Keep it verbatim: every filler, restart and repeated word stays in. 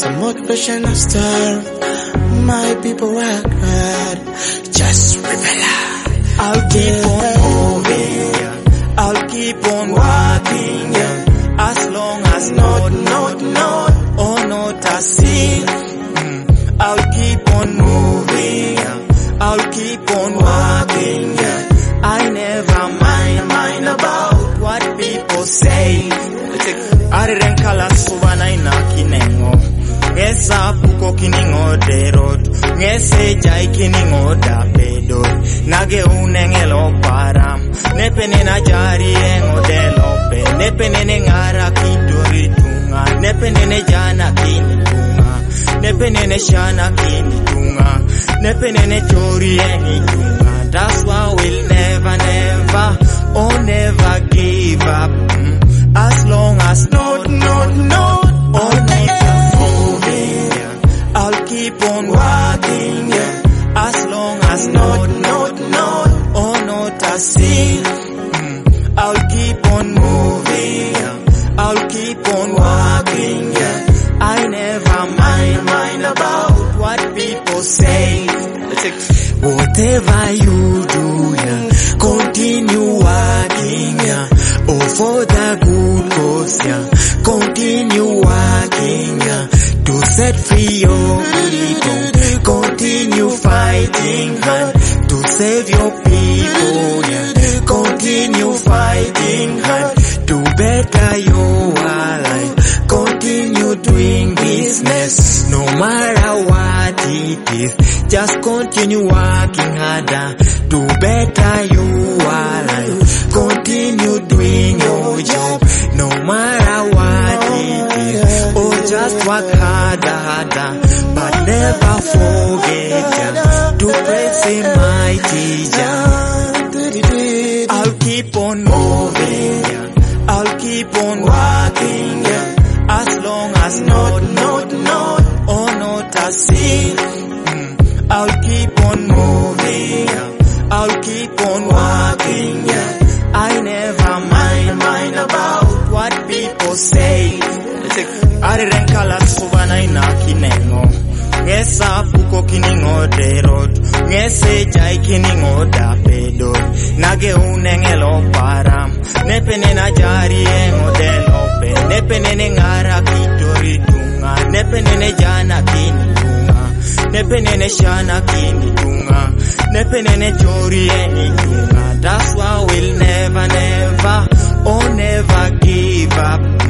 some motivational star. My people work hard, just rebel. I'll keep on moving, I'll keep on working, yeah. As long as not, not, not, or not a sin. Mm. I'll keep on moving, yeah. I'll keep on working, yeah. I never mind, mind about what people say. Arren kala subana ina kinengo, ngesa puko kiningo de road, ngese jai kiningo da pedo, nage unengelo para, nepene na jari engo de lope, nepene ne ngara kidori tunga, nepene ne jana kini tunga, nepene ne shana kini tunga, nepene ne chori engi tunga. That's why we'll never, never, oh never give up. Mm. As long as not, not, not, oh never moving, yeah. I'll keep on working, yeah. As long as not, not, not, oh not a sin. Mm. I'll keep on moving, yeah. I'll keep on working, yeah. I never mind, mind about what people say. Whatever you do, yeah, continue working, yeah. Oh, for the good cause, yeah, continue working, yeah. To set free your people, continue fighting hard. To save your people, yeah, continue fighting hard. To better your life, continue doing business. No matter what it is, just continue working harder to better your life. Continue doing your job, no matter what it is. Or just work harder, harder, but never forget ya, to praise Him, my teacher. I'll keep on moving, yeah. I'll keep on working, yeah. As long as not, not, not, or not a sin. Mm. I'll keep on moving, yeah. I'll keep on working, yeah. I never mind, mind about what people say. Arren kala subana ina kinengo, ngesa puko kiningo de road, ngese jai kiningo da pedo, nage unengelo para, nepene na jari engo de lope, nepene ne ngara kidori tunga, nepene ne jana kini tunga, nepene ne shana kini tunga, nepene ne chori eni tunga. That's why we'll never, never, oh never give up.